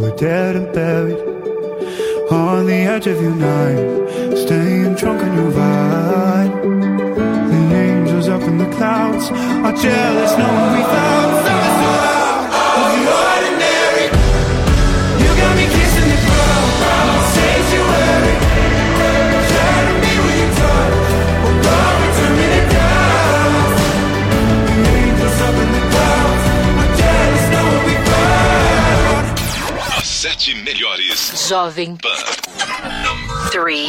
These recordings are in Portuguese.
were dead and buried on the edge of your night, staying drunk on your ride. The angels up in the clouds are jealous, knowing we found something so loud of the ordinary. You got me kissing the ground, sanctuary. Shadow me when you touch, oh God, return me to dust. The angels up in the clouds are jealous, knowing we found. As 7 melhores. Jovem Pan. 3.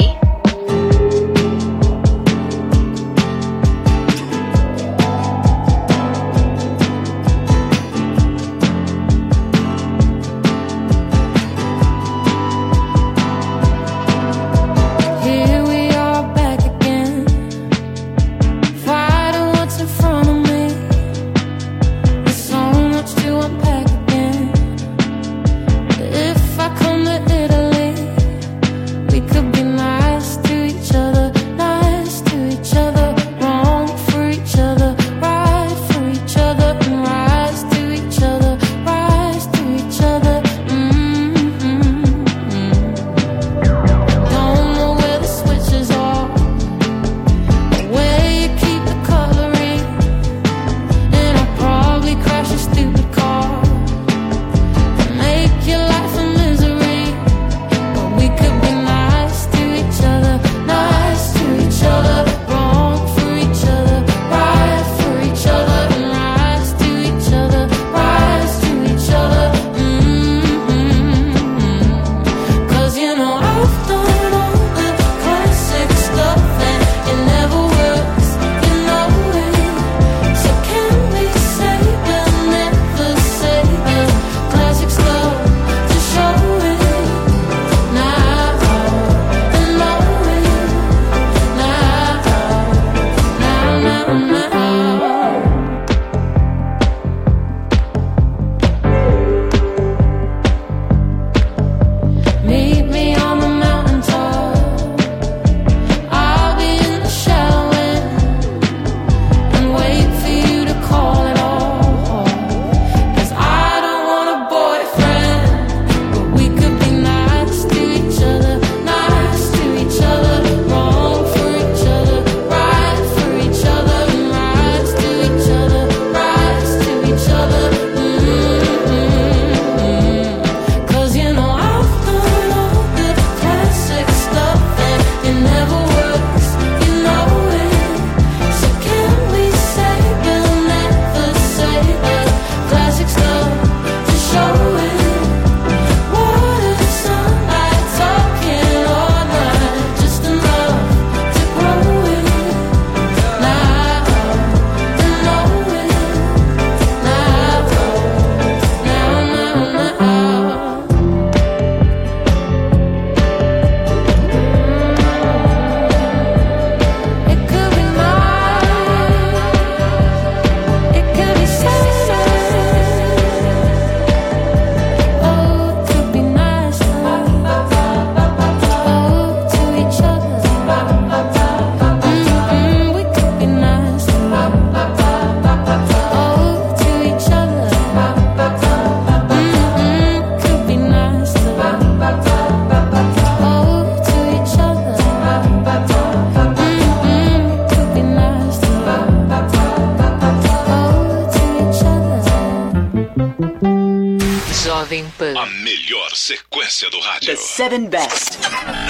Jovem Pan. A melhor sequência do rádio. The 7 best.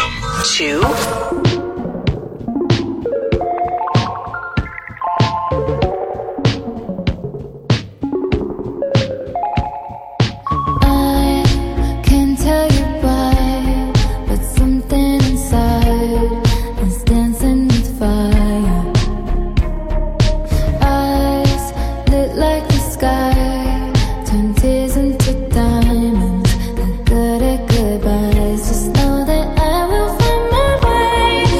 2. Goodbyes, just know that I will find my way.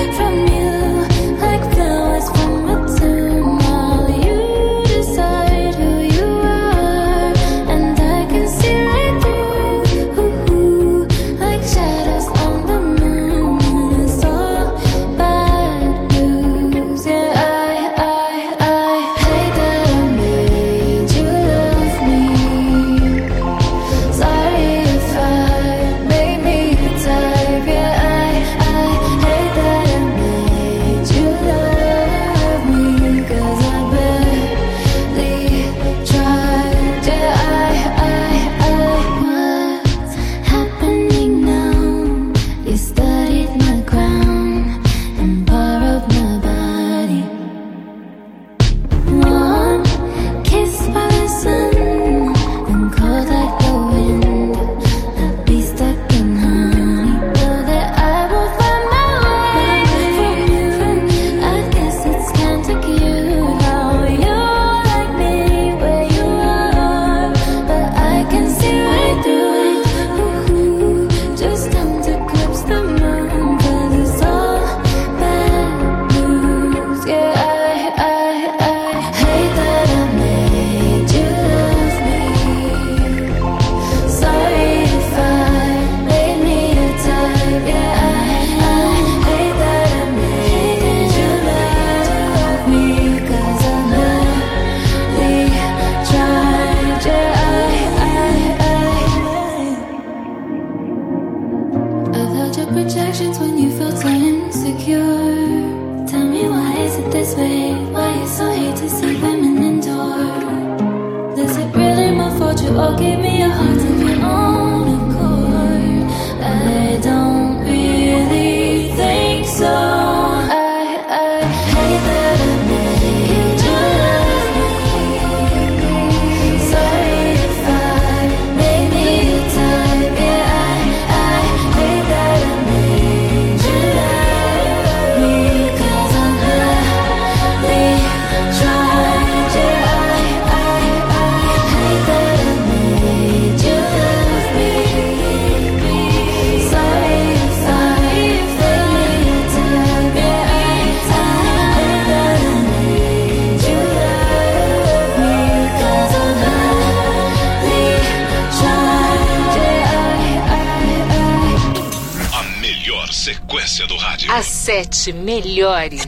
sequência do rádio. As 7 melhores.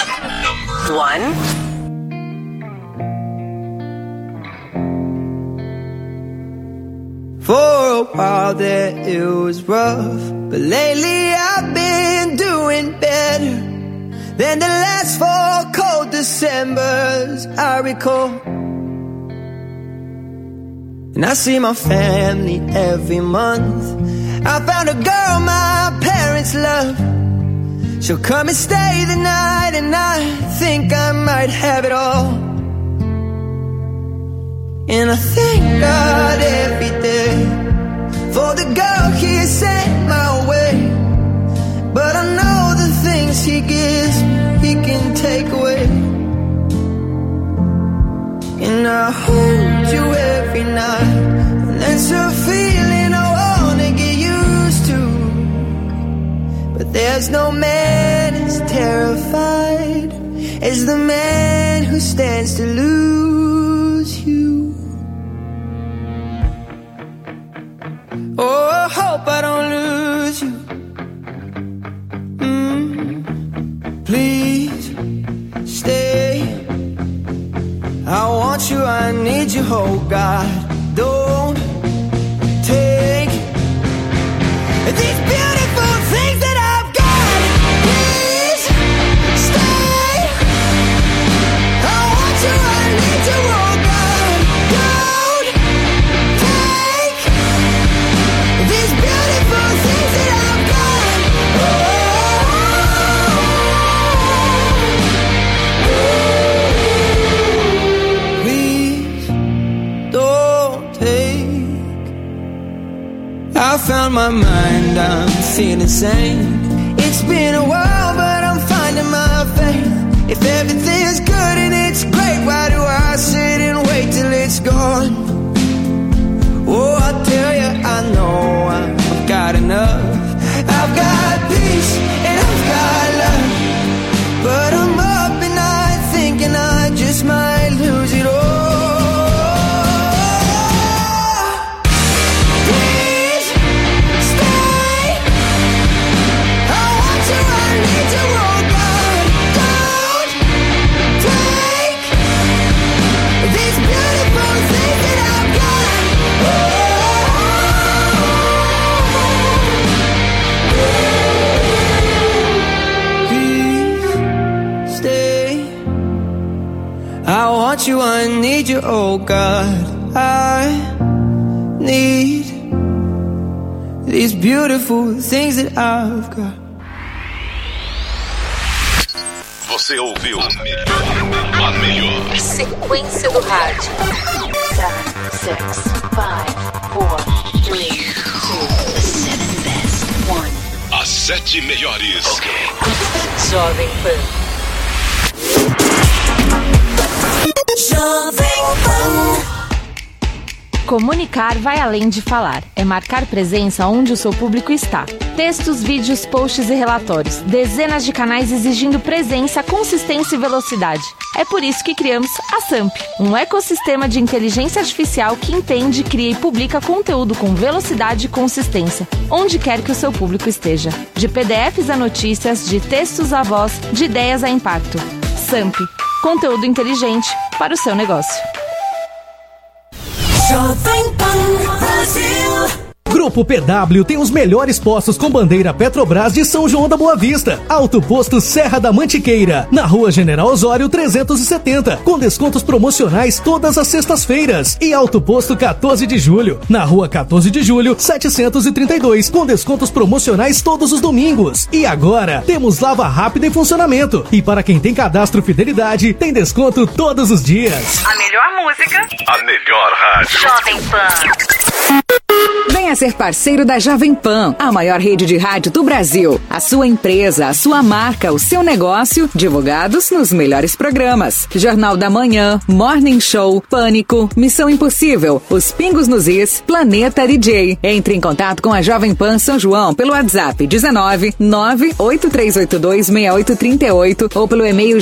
1. For a while there it was rough, but lately I've been doing better than the last 4 cold Decembers I recall. And I see my family every month. I found a girl my parents love. She'll come and stay the night, and I think I might have it all. And I thank God every day for the girl He sent my way. But I know the things He gives me, He can take away. And I hold you every night, and that's a feeling I wanna get used to. But there's no man as terrified as the man who stands to lose you. Oh, I hope I don't lose you. Please stay. I want you, I need you, oh God. Don't take these beautiful things that I've got. Please stay. I want you, I need you, oh God. Don't take these beautiful things that I've got. Please don't take. I found my mind, I'm feeling sane. It's been a while, but I'm finding my faith. If everything's good and it's great, why do I sit and wait till it's gone? Oh, I tell you, I know I've got enough. I've got peace and I've got love. But I'm up at night thinking I just might lose it all. Please stay. I want you, I need you, oh God. Don't take these beautiful things that I've got. Please stay. I want you, I need you, oh God. I need these beautiful things that I've got. Você ouviu a melhor. Sequência do rádio. 7, 6, 5, 4, 3, 2, 7 best. 1. As 7 melhores. Ok. Jovem Pan. Jovem Pan. Comunicar vai além de falar. É marcar presença onde o seu público está. Textos, vídeos, posts e relatórios. Dezenas de canais exigindo presença, consistência e velocidade. É por isso que criamos a SAMP, um ecossistema de inteligência artificial que entende, cria e publica conteúdo com velocidade e consistência, onde quer que o seu público esteja. De PDFs a notícias, de textos a voz, de ideias a impacto. SAMP, conteúdo inteligente para o seu negócio. Jovem Pan Brasil. Grupo PW tem os melhores postos com bandeira Petrobras de São João da Boa Vista. Alto Posto Serra da Mantiqueira, na Rua General Osório 370, com descontos promocionais todas as sextas-feiras. E Alto Posto 14 de Julho, na Rua 14 de Julho 732, com descontos promocionais todos os domingos. E agora, temos lava rápida em funcionamento. E para quem tem cadastro Fidelidade, tem desconto todos os dias. A melhor música. A melhor rádio. Jovem Pan. Venha ser parceiro da Jovem Pan, a maior rede de rádio do Brasil. A sua empresa, a sua marca, o seu negócio, divulgados nos melhores programas. Jornal da Manhã, Morning Show, Pânico, Missão Impossível, Os Pingos nos Is, Planeta DJ. Entre em contato com a Jovem Pan São João pelo WhatsApp 19 98382 6838 ou pelo e-mail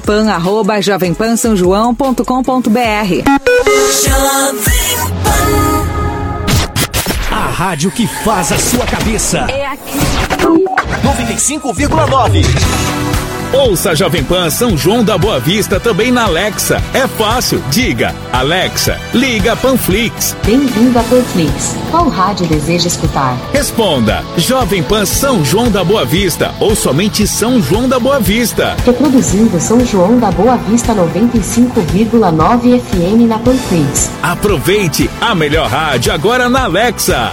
jovempan@jovempansaojoão.com.br. Jovem Pan. A rádio que faz a sua cabeça. É aqui. 95,9. Ouça Jovem Pan São João da Boa Vista também na Alexa. É fácil. Diga, Alexa, liga Panflix. Bem-vindo a Panflix. Qual rádio deseja escutar? Responda, Jovem Pan São João da Boa Vista ou somente São João da Boa Vista. Reproduzindo São João da Boa Vista 95,9 FM na Panflix. Aproveite a melhor rádio agora na Alexa.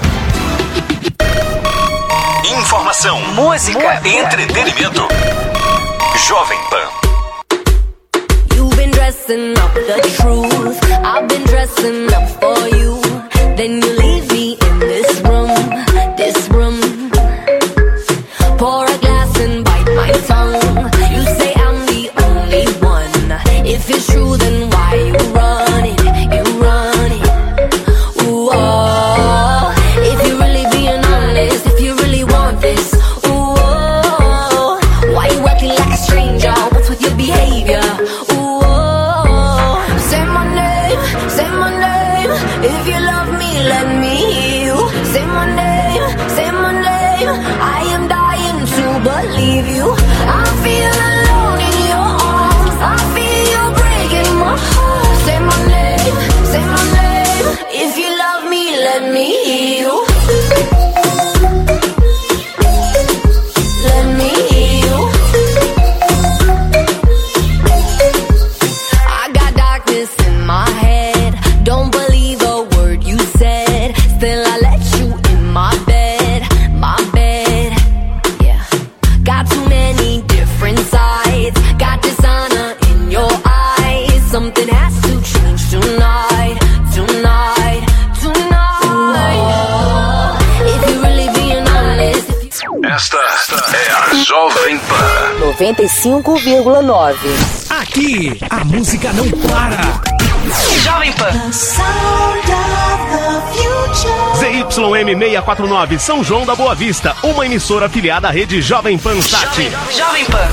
Informação, música e entretenimento. Jovem Pan. You've been dressing up the truth. I've been dressing up for you. Then you leave me in this room, this room. Pour a glass and bite my tongue. You say I'm the only one. If it's true, then why you run it? You run it. Ooh, oh. If you're really being honest, if you really want this, ooh, oh. Why you acting like a stranger? What's with your behavior? Ooh, oh. Say my name, say my name. If you love me, let me hear you. Say my name, say my name. I am dying to believe you. I feel alone in your arms. I feel you breaking my heart. Say my name, say my name. If you love me, let me hear you. Let me hear you. I got darkness in my head. Don't believe a word you said. Still I let you in my bed, my bed. Yeah. Got too many different sides. Got dishonor in your eyes. Something has to change tonight, tonight, tonight. Oh, if you really being honest. Esta é a Jovem Pan 95,9. Aqui, a música não para. Jovem Pan. ZYM 649, São João da Boa Vista, uma emissora afiliada à rede Jovem Pan Sat. Jovem Pan.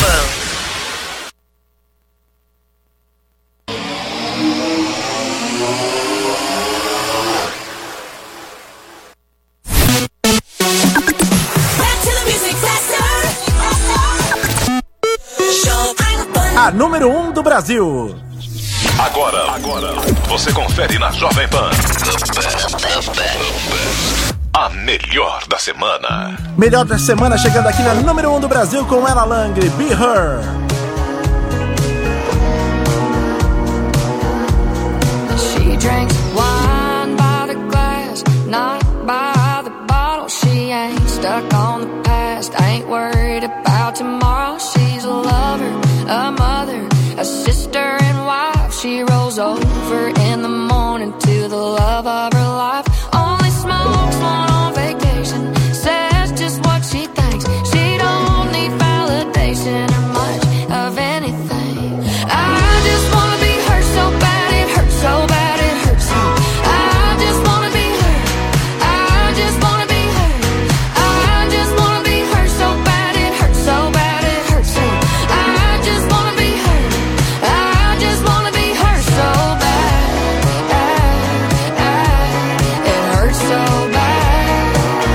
A número 1 do Brasil. Agora, você confere na Jovem Pan. A melhor da semana. Melhor da semana chegando aqui na número 1 do Brasil com Ella Lang, Be Her. She drinks wine by the glass, not by the bottle. She ain't stuck on the past, ain't worried about tomorrow. She's a lover, a mother, a sister and wife. She rolls over in the morning to the love of her life. Only smokes one on vacation, says just what she thinks. She don't need validation or much of anything. I just wanna be her so bad, it hurts so bad, it hurts so. I just wanna be her, I just wanna be her. I just wanna be her so bad, it hurts so bad, it hurts so. I just wanna be her, I just wanna be her so bad, it hurts so bad.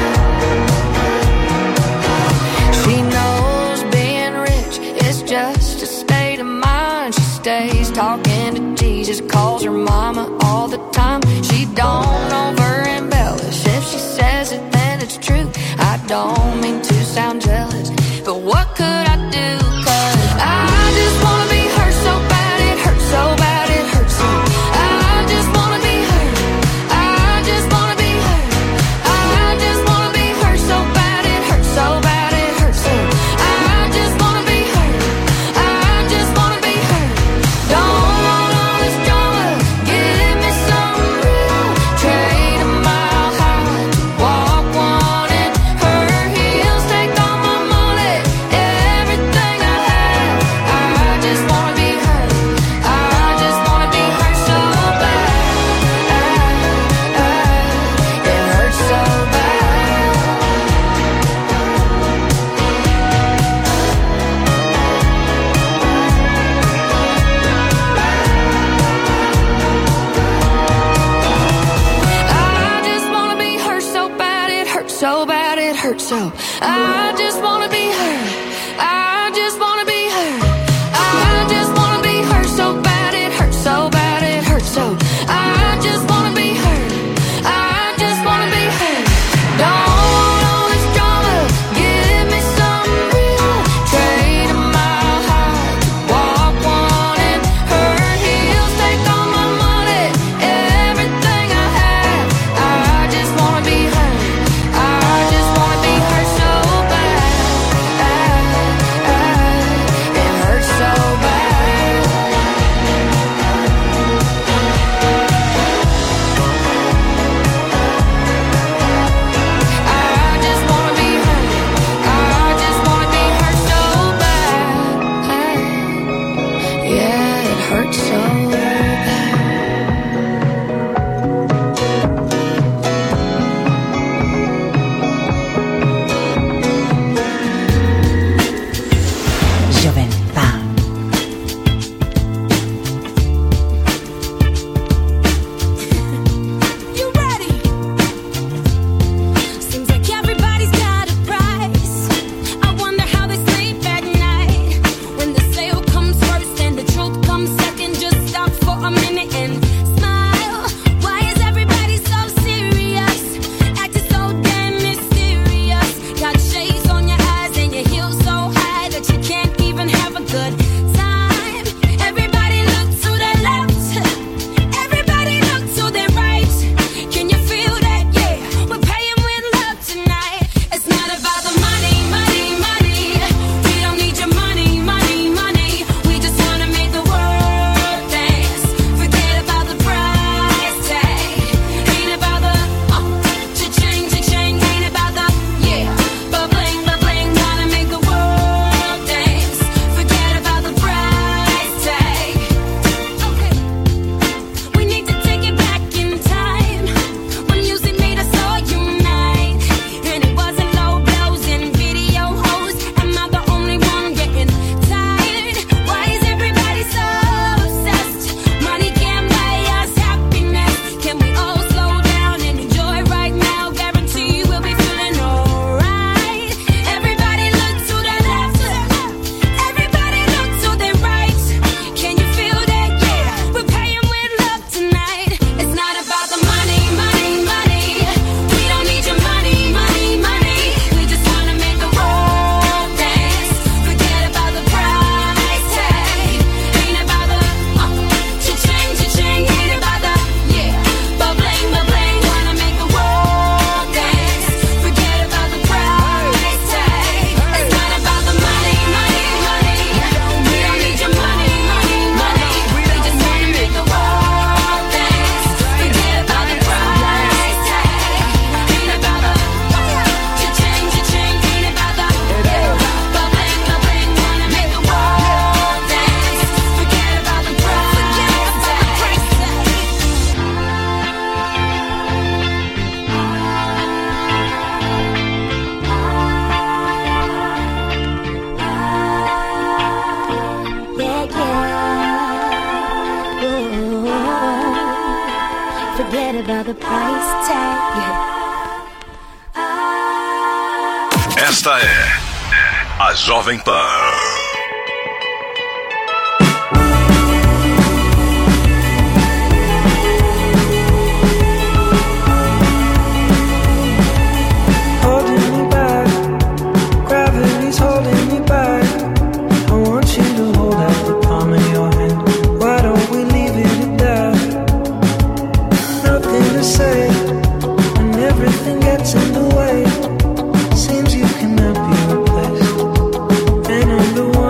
She knows being rich is just a state of mind. She stays talking to Jesus, calls her mama all the time. She don't over embellish. If she says it, then it's true. I don't mean to sound jealous, but what could I do? 'Cause I just wanna be her so bad, it hurts so bad, it hurts so. I just wanna be her, I just wanna be her. I just wanna be her so bad, it hurts so bad, it hurts so. I just wanna be her, I just wanna be her. Don't want all this drama, give me some real. Trade a mile high to walk one in her heels. Take all my money so bad it hurts so. I just wanna be heard. I just wanna be heard. I just wanna be heard so bad it hurts so bad it hurts so. I just wanna be heard. I just wanna be heard. Don't always drama, give me some real. Trade my heart, walk one in her heels. Take all my money, everything I have. I just wanna be heard. I just wanna be heard so bad. It hurts so bad. I just wanna be heard. I just wanna be heard so bad. Yeah, it hurts so bad. Jovem Pan. You ready? Seems like everybody's got a price. I wonder how they sleep at night. When the sale comes first and the truth comes second, just stop for a minute and smile. Why is everybody so serious? Acting so damn mysterious. Got shades on your eyes and your heels so high that you can't even have a good time. Everybody look to their left. Everybody look to their right. Can you feel that? Yeah, we're paying with love tonight. It's not about the money, money, money. We don't need your money, money, money. We just wanna make the world dance. Forget about the price tag. Ain't about the cha-ching, cha-ching. Ain't about the but bling, wanna make the world dance. Forget about the price tag. Okay, we need to take it back in time when music made us all unite, and it wasn't low blows and video hoes. Am I the only one getting tired? Why is everybody so obsessed? Money can't buy us happiness. Can we all slow down and enjoy right now? Guarantee we'll be feeling alright. Everybody look to the left. Everybody look to the right. Can you feel that? Yeah, we're paying with love tonight. It's not about the money, money, money. We don't need your money, money, money. We just wanna make the world dance. Forget about the price tag. Ain't about the cha-ching, cha-ching. Ain't about the but bling, wanna make the world dance. Forget about the price tag. It's not about the money, money, money. We don't need your money, money, money. We just wanna make the world dance. Forget about the price tag. Ain't about the cha-ching, cha-ching. Ain't about the but bling, wanna make the world dance. Forget about the price Forget about the price tag. Esta é a Jovem Pan. Holding me back, gravity's holding me back. I want you to hold out the palm of your hand. Why don't we leave it at that? Nothing to say when everything gets in the way. Seems you cannot be replaced, and I'm the one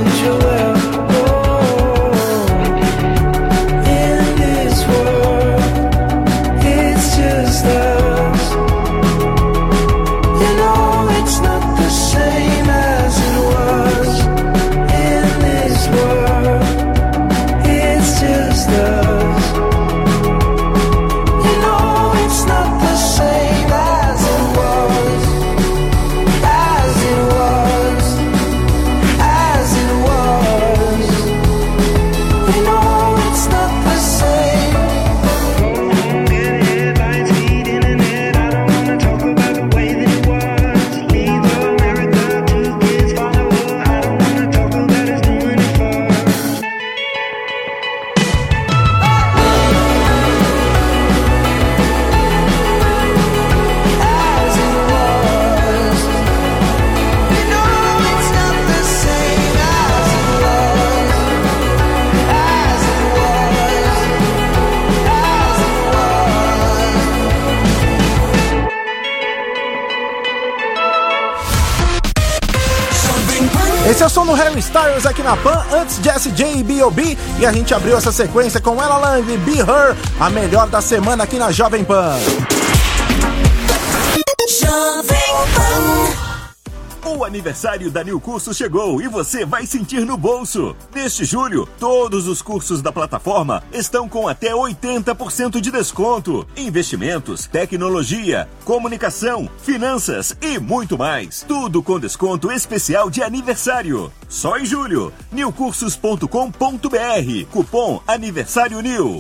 that you're well. In this world, it's just us. You know it's not the same as it was. In this world, it's just us. You know it's not the same as it was. As it was. As it was. You know it's not the same. Get headlines, feed internet. I don't wanna talk about the way that it was. Leave America, 2 kids follow her. I don't wanna talk about us doing it first. As it was. You know it's not the same as it was. As it was. As it Esse é o som do Harry Styles aqui na Pan, antes Jessie J e B.O.B. E a gente abriu essa sequência com Ella Lang e Be Her, a melhor da semana aqui na Jovem Pan. O aniversário da New Cursos chegou e você vai sentir no bolso. Neste julho, todos os cursos da plataforma estão com até 80% de desconto. Investimentos, tecnologia, comunicação, finanças e muito mais. Tudo com desconto especial de aniversário. Só em julho. newcursos.com.br. Cupom Aniversário New.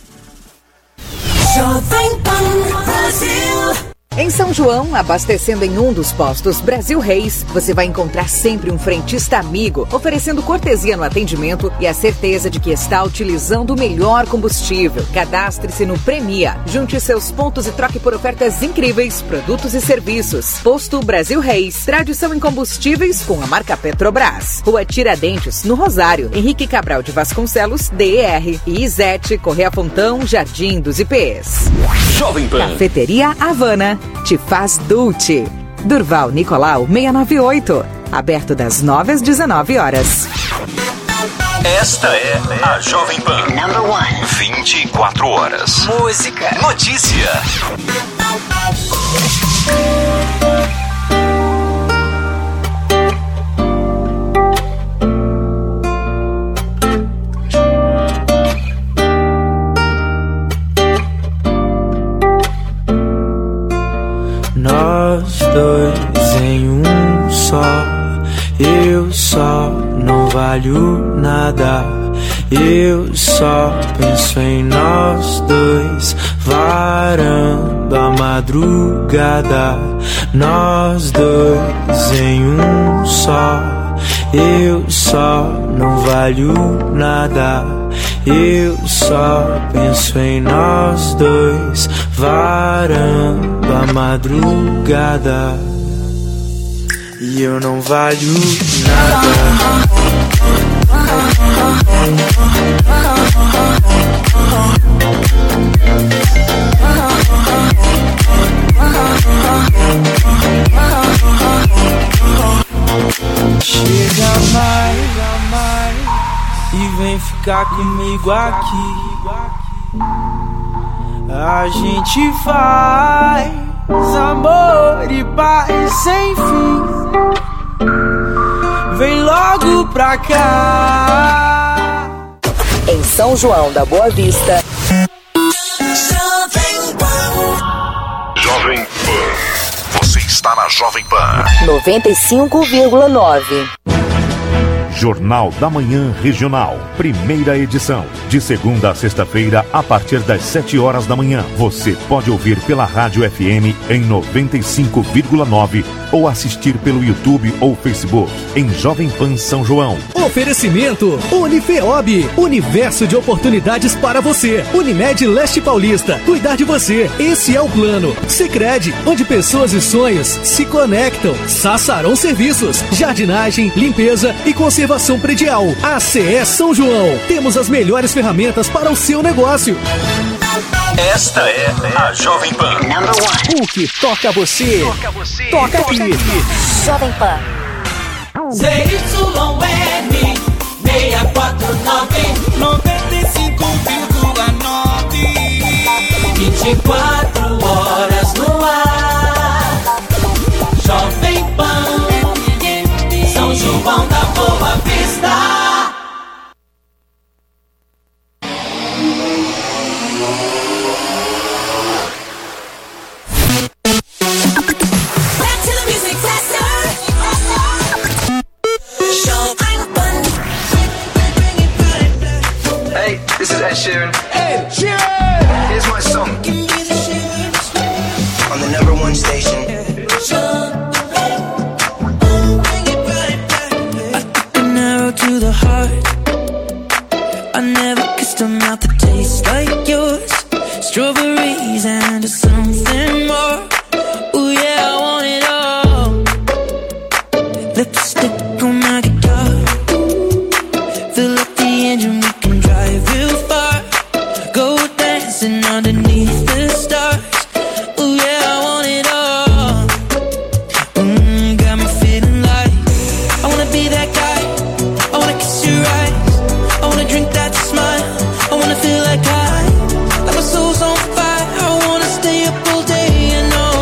Jovem Pan Brasil. Em São João, abastecendo em um dos postos Brasil Reis, você vai encontrar sempre um frentista amigo, oferecendo cortesia no atendimento e a certeza de que está utilizando o melhor combustível. Cadastre-se no Premia, junte seus pontos e troque por ofertas incríveis, produtos e serviços. Posto Brasil Reis, tradição em combustíveis com a marca Petrobras. Rua Tiradentes, no Rosário, Henrique Cabral de Vasconcelos, DER. E Izete, Correia Fontão, Jardim dos IPs. Jovem Pan. Cafeteria Havana te faz Dulce. Durval Nicolau 698. Aberto das 9 às 19 horas. Esta é a Jovem Pan. Number 1. 24 horas. Música. Notícia. Nós dois em um só. Eu só não valho nada. Eu só penso em nós dois, varando a madrugada. Nós dois em um só. Eu só não valho nada. Eu só penso em nós dois, varando a madrugada. E eu não valho nada. Chega mais e vem ficar comigo aqui. A gente faz amor e paz sem fim. Vem logo pra cá. Em São João da Boa Vista. Jovem Pan. Você está na Jovem Pan. 95,9. Jornal da Manhã Regional, primeira edição, de segunda a sexta-feira, a partir das 7 horas da manhã. Você pode ouvir pela Rádio FM em 95,9 ou assistir pelo YouTube ou Facebook em Jovem Pan São João. Oferecimento Unifeob, universo de oportunidades para você. Unimed Leste Paulista, cuidar de você, esse é o plano. Sicredi, onde pessoas e sonhos se conectam. Sassarão Serviços, jardinagem, limpeza e conservação predial. ACE São João, temos as melhores ferramentas para o seu negócio. Esta é a Jovem Pan. O que toca você, toca aqui. Jovem Pan. ZYN Ed Sheeran. Ed Sheeran. Here's my song. On the number one station. An arrow to the heart. I never kissed a mouth that tastes like yours. Strawberries and something more. Ooh yeah, I want it all. Lipstick on my guitar. Fill up the engine, we can drive real far. Go dancing underneath the stars. Ooh yeah, I want it all. Got me feeling like I wanna be that guy. I wanna kiss your eyes. I wanna drink that smile. I wanna feel like my soul's on fire. I wanna stay up all day and all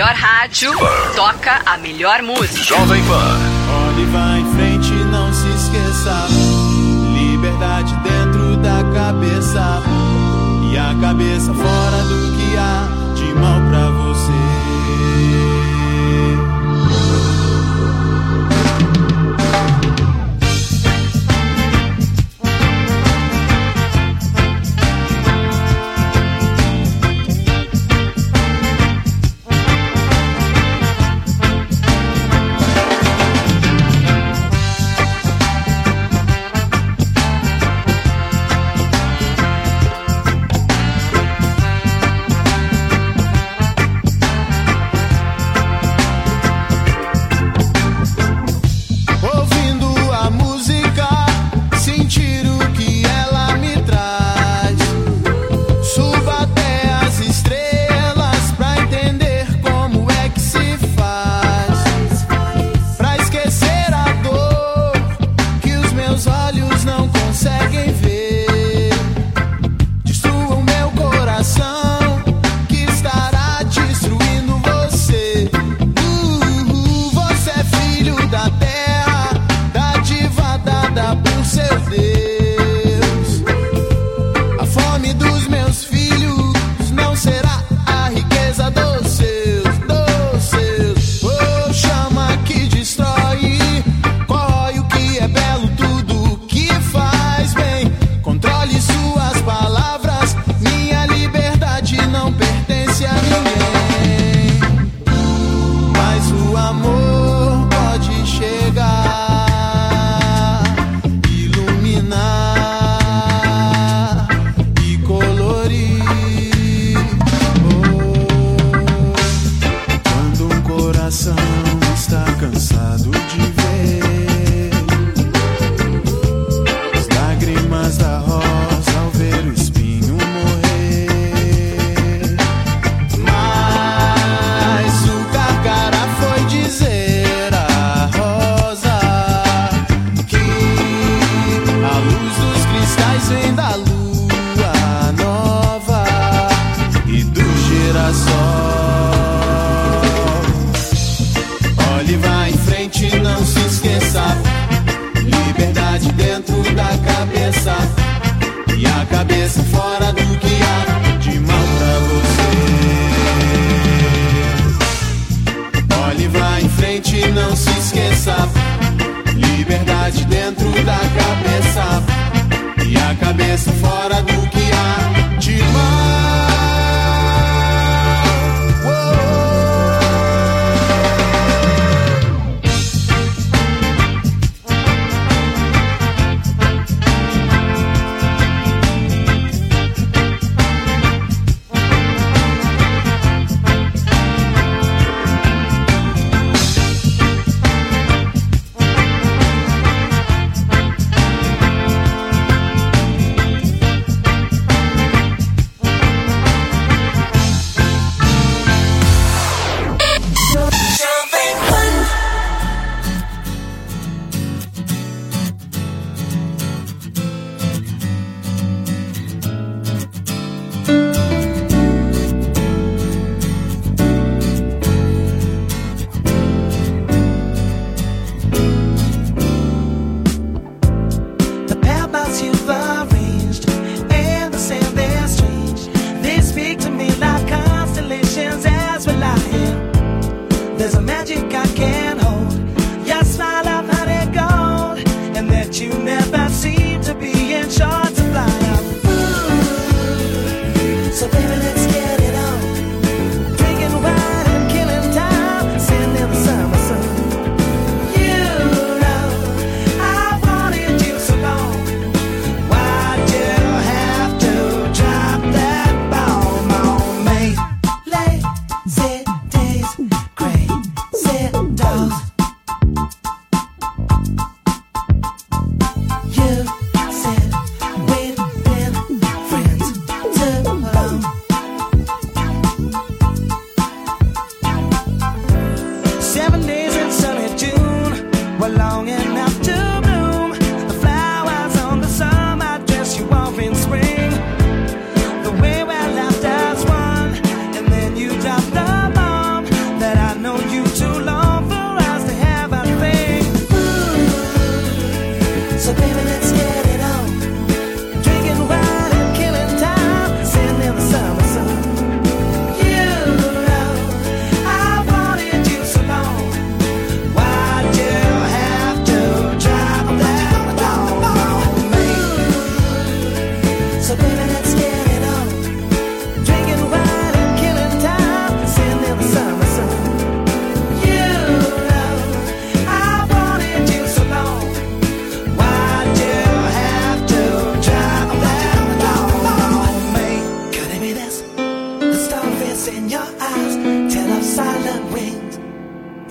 melhor rádio toca a melhor música. Jovem Pan. Olhe, vá em frente, não se esqueça. Liberdade dentro da cabeça e a cabeça fora do que há de mal pra você.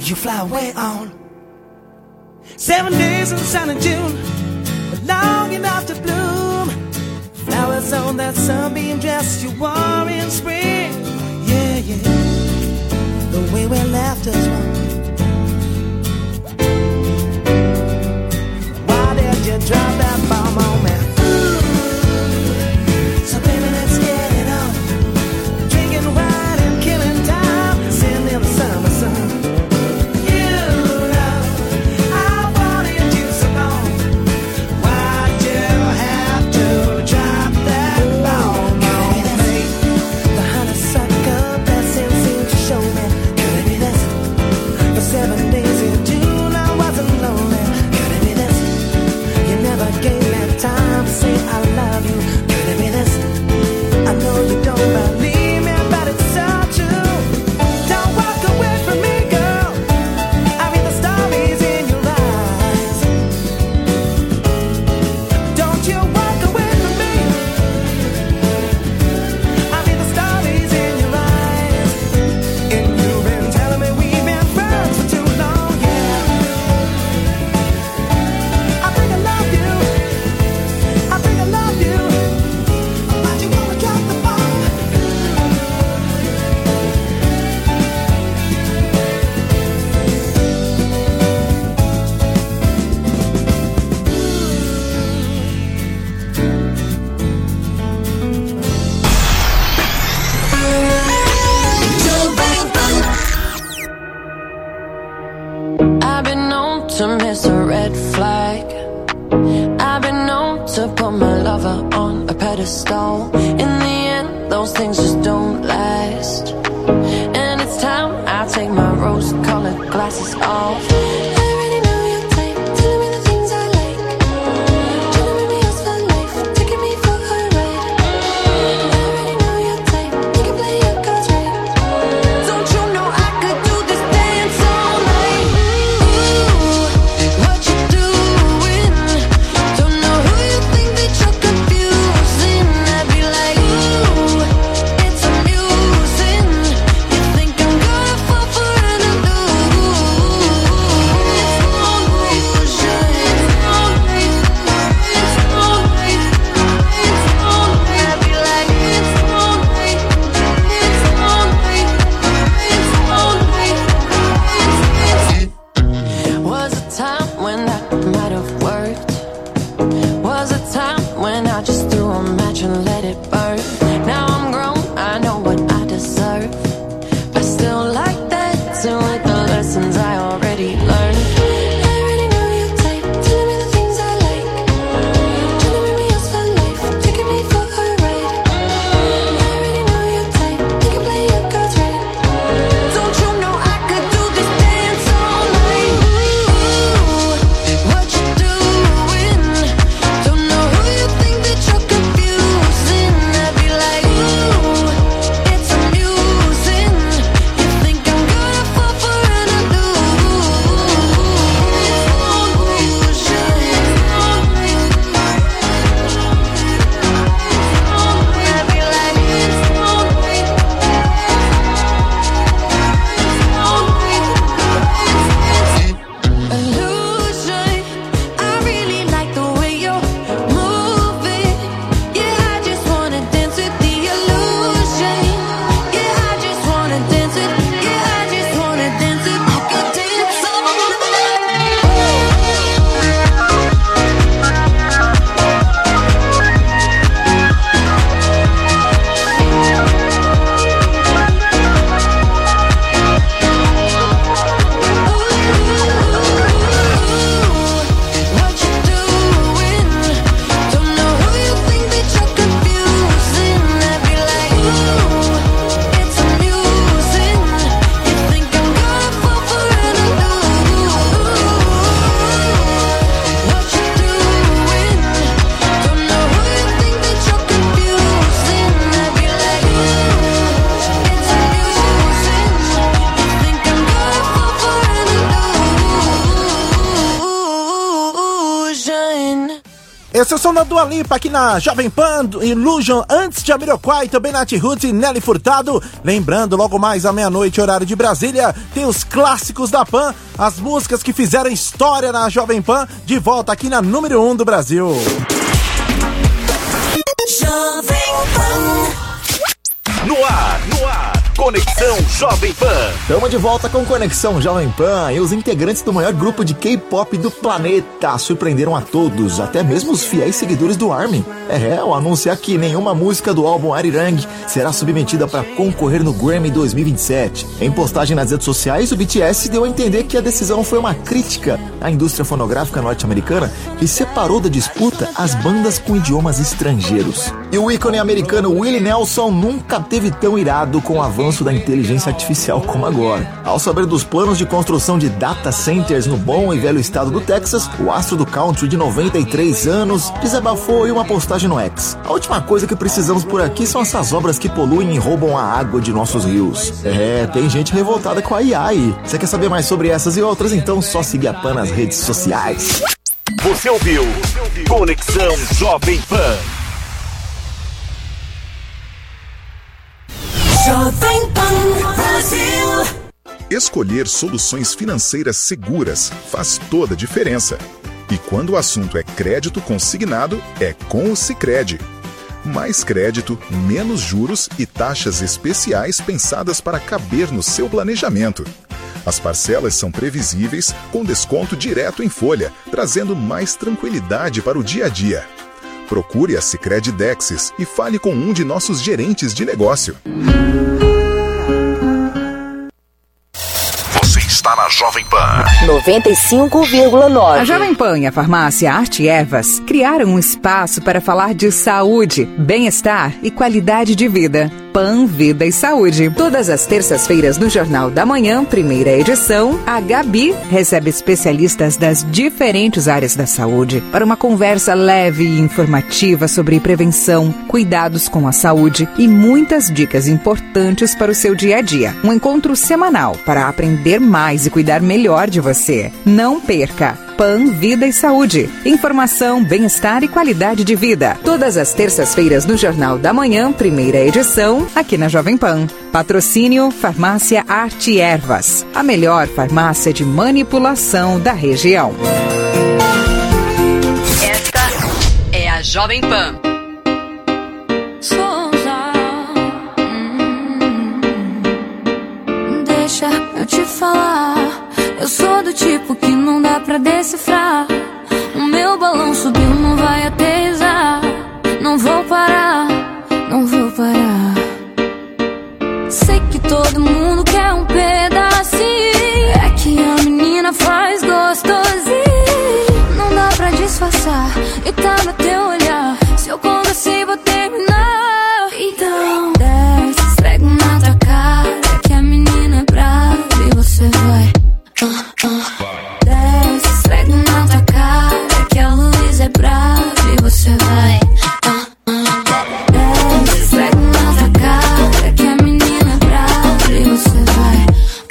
you fly away on. 7 days in the sun of June, but long enough to bloom. Flowers on that sunbeam dress you wore in spring. Yeah, yeah, the way we left us wrong. Why did you drop that bomb on me? So baby, let's get it on. Drinking wine and killing time, sitting in the summer sun. You know I wanted you so long. Why'd you have to drop that bomb on me? The honeysuckle blessing seemed to show me. Could it be this? For 7 days in June I wasn't lonely. Could it be this? You never gave me time to say I love you. Could it be this? I know you don't believe me, but it's so true. Don't walk away from me, girl. I read the stories in your eyes. Don't you walk away from me. I read the stories in your eyes. And you've been telling me we've been friends for too long, yeah. I think I love you. I think I love you. Why'd you wanna drop the bomb? I've been known to miss a red flag. I've been known to put my lover on a pedestal. In the end, those things just don't last. And it's time I take my rose-colored glasses off. I already know your type, telling me the things I like. Trying to make me yours for life, taking me for a ride. I already know your type, you can play your cards right. Don't you know I could do this dance all night? Ooh, what you doing? Don't know who you think that you're confusing. I'd be like, ooh, it's amusing. You think I'm gonna fall for an illusion? Esse é o som da Dua Lipa aqui na Jovem Pan, Illusion, antes de Jamiroquai, também Nath Roots e Nelly Furtado. Lembrando, logo mais à meia-noite, horário de Brasília, tem os clássicos da Pan, as músicas que fizeram história na Jovem Pan, de volta aqui na número 1 do Brasil. Jovem Pan. No ar, Conexão Jovem Pan. Estamos de volta com Conexão Jovem Pan e os integrantes do maior grupo de K-pop do planeta surpreenderam a todos, até mesmo os fiéis seguidores do ARMY. Ao anunciar que nenhuma música do álbum Arirang será submetida para concorrer no Grammy 2027. Em postagem nas redes sociais, o BTS deu a entender que a decisão foi uma crítica à indústria fonográfica norte-americana que separou da disputa as bandas com idiomas estrangeiros. E o ícone americano Willie Nelson nunca teve tão irado com o avanço da inteligência artificial como agora. Ao saber dos planos de construção de data centers no bom e velho estado do Texas, o astro do country de 93 anos desabafou em uma postagem no X. A última coisa que precisamos por aqui são essas obras que poluem e roubam a água de nossos rios. Tem gente revoltada com a IA aí. Você quer saber mais sobre essas e outras? Então só seguir a Pan nas redes sociais. Você ouviu Conexão Jovem Pan. Jovem Pan Brasil. Escolher soluções financeiras seguras faz toda a diferença. E quando o assunto é crédito consignado, é com o Sicredi. Mais crédito, menos juros e taxas especiais pensadas para caber no seu planejamento. As parcelas são previsíveis, com desconto direto em folha, trazendo mais tranquilidade para o dia a dia. Procure a Sicredi Dexis e fale com um de nossos gerentes de negócio. Você está na Jovem Pan 95,9. A Jovem Pan e a farmácia Arte Ervas criaram um espaço para falar de saúde, bem-estar e qualidade de vida. Pan, Vida e Saúde. Todas as terças-feiras no Jornal da Manhã, primeira edição, a Gabi recebe especialistas das diferentes áreas da saúde para uma conversa leve e informativa sobre prevenção, cuidados com a saúde e muitas dicas importantes para o seu dia a dia. Um encontro semanal para aprender mais e cuidar melhor de você. Não perca! Pan, Vida e Saúde. Informação, bem-estar e qualidade de vida. Todas as terças-feiras no Jornal da Manhã, primeira edição, aqui na Jovem Pan. Patrocínio Farmácia Arte Ervas, a melhor farmácia de manipulação da região. Esta é a Jovem Pan. Deixa eu te falar, eu sou do tipo que não dá pra decifrar. O meu balão subiu, não vai aterrissar. Não vou parar, não vou parar. Sei que todo mundo quer um pedacinho. É que a menina faz gostosinho. Não dá pra disfarçar, e tá no teu olhar. Se eu conversei, vou terminar. Então desce, esfrega na tua cara, que a menina é brava e você vai. Desce, esfrega na tua cara, que a luz é brava e você vai. Desce, esfrega na tua cara, que a menina é brava e você vai.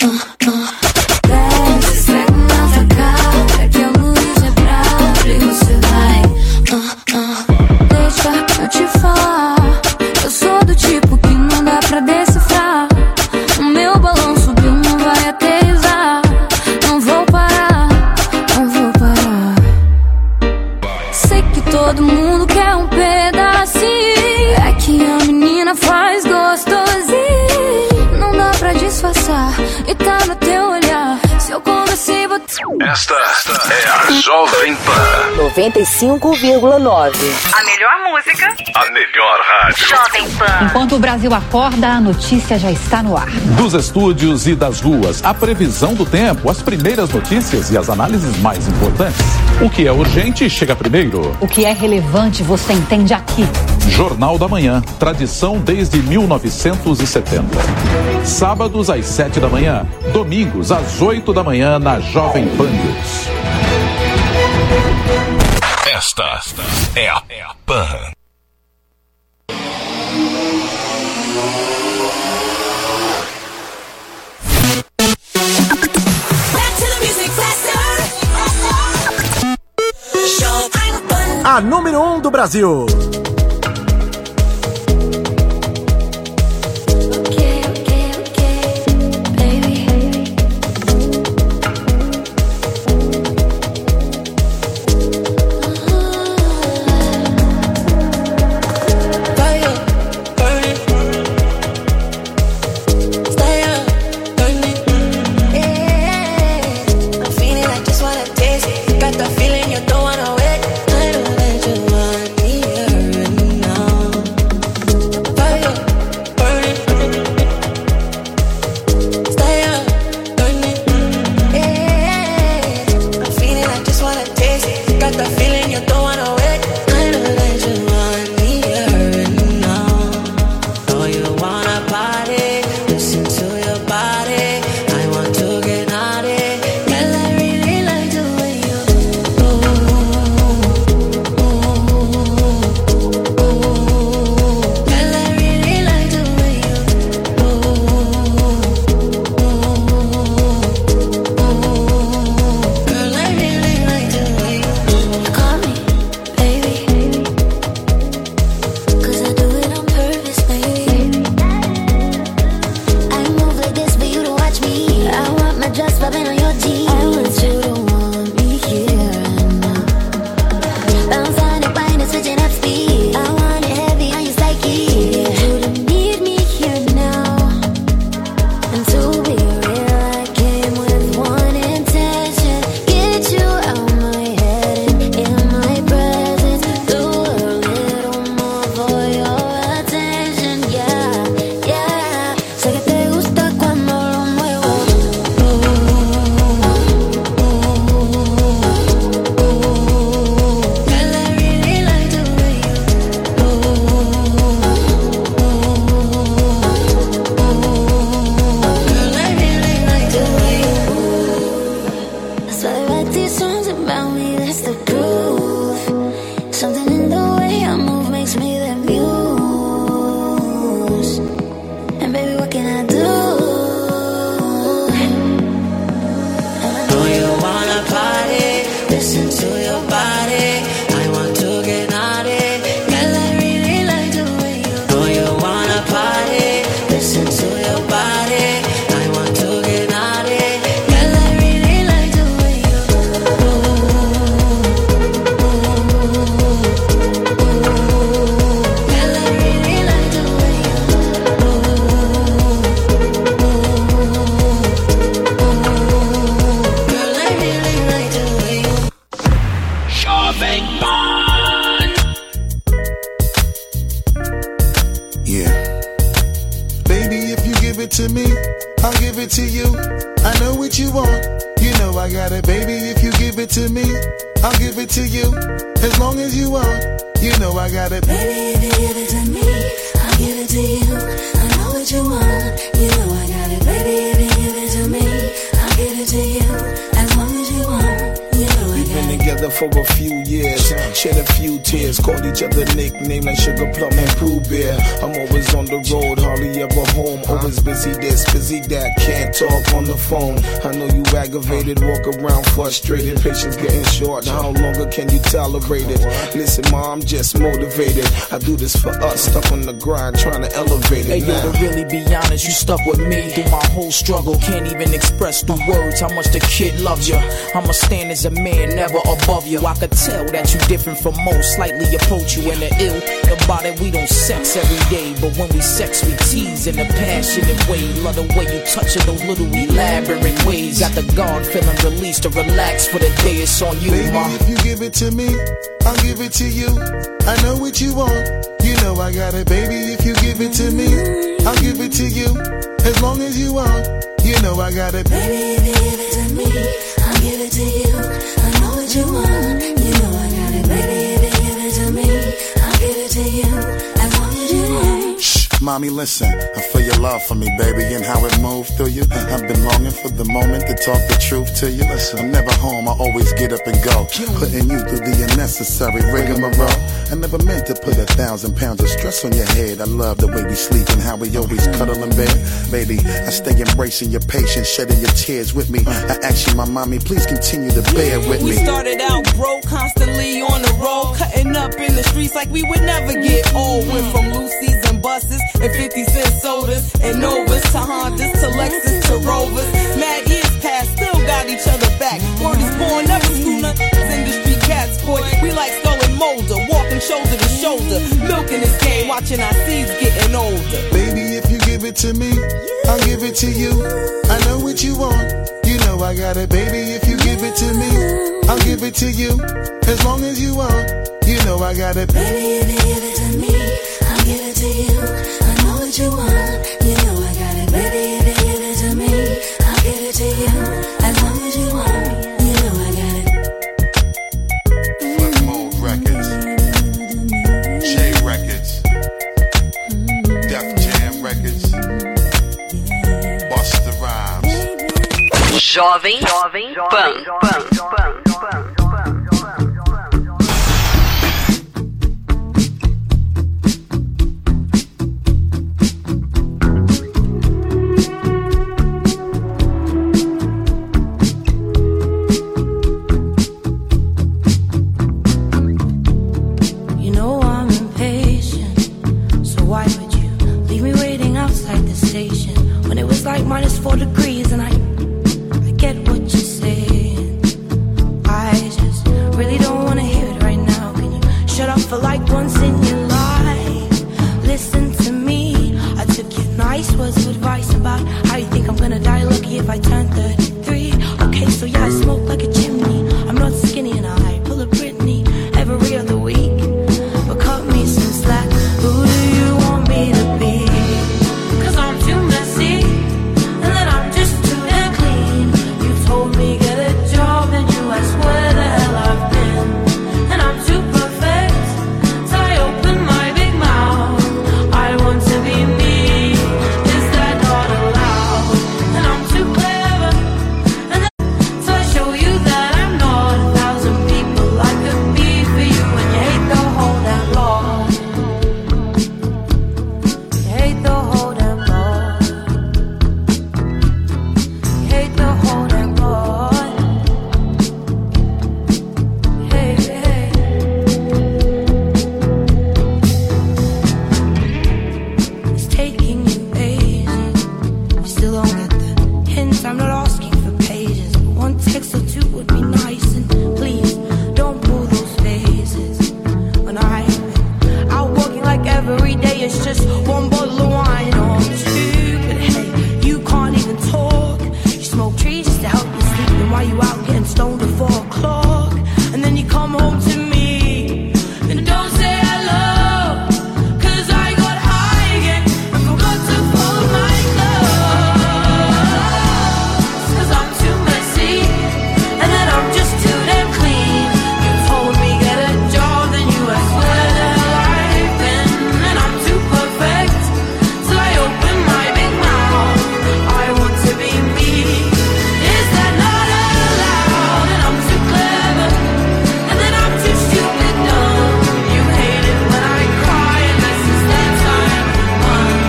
Desce, esfrega na tua cara, que a luz é brava e você vai. Deixa eu te falar, eu sou do tipo que não dá pra decifrar. O meu balão subiu, não vai aterrissar. Não vou parar, não vou parar. Sei que todo mundo quer um pedacinho. É que a menina faz gostosinho. Não dá pra disfarçar, e tá no teu olhar. Se eu conversei, vou... Esta é a Jovem Pan 95,9. A melhor música, a melhor rádio. Jovem Pan. Enquanto o Brasil acorda, a notícia já está no ar. Dos estúdios e das ruas, a previsão do tempo, as primeiras notícias e as análises mais importantes. O que é urgente chega primeiro. O que é relevante você entende aqui. Jornal da Manhã, tradição desde 1970. Sábados às 7 da manhã, domingos às 8 da manhã na Jovem Pan News. Esta é a Pan. a número 1 do Brasil. Frustrated, patience getting short. How longer can you tolerate it? Listen, ma, I'm just motivated. I do this for us, stuck on the grind, trying to elevate it. Hey, yo, to really be honest, you stuck with me through my whole struggle. Can't even express through words how much the kid loves you. I'ma stand as a man, never above you. I could tell that you different from most, slightly approach you in the ill. About it, we don't sex every day, but when we sex, we tease in a passionate way. Love the way you touch it, those little elaborate ways. Got the guard feeling released to relax for the day. It's on you, baby, ma. If you give it to me, I'll give it to you. I know what you want, you know I got it, baby. If you give it to me, I'll give it to you. As long as you want, you know I got it, baby. If you give it to me, I'll give it to you. I know what you want, you know I got it, baby. If you give it to me, I'll give it to you. As long as you want. Mommy, listen, I feel your love for me, baby, and how it moved through you. I've been longing for the moment to talk the truth to you. I'm never home, I always get up and go, putting you through the unnecessary rigmarole. I never meant to put 1,000 pounds of stress on your head. I love the way we sleep and how we always cuddle in bed. Baby, I stay embracing your patience, shedding your tears with me. I ask you, my mommy, please continue to bear with me. We started out broke, constantly on the road, cutting up in the streets like we would never get old. Went from Lucy's and buses and 50-cent sodas and Novas to Hondas to Lexus to Rovers. Mad years past, still got each other back. Word is born, never screw nothing. Industry cats, boy, we like Skull and Molder, walking shoulder to shoulder, milking this game, watching our seeds getting older. Baby, if you give it to me, I'll give it to you. I know what you want, you know I got it. Baby, if you give it to me, I'll give it to you. As long as you want, you know I got it. Baby, if you give it to me, I'll give it to you. I know what you want, you know I got it. Baby, if you give it to me, I'll give it to you. As long as you want, you know I got it. Flip Mode Records, J Records, Def Jam Records, Busta Rhymes. Jovem Pan. Like -4 degrees, and I get what you're saying. I just really don't wanna hear it right now. Can you shut up for like once in your life? Listen to me. I took your nice words of advice about how you think I'm gonna die lucky if I turn 30.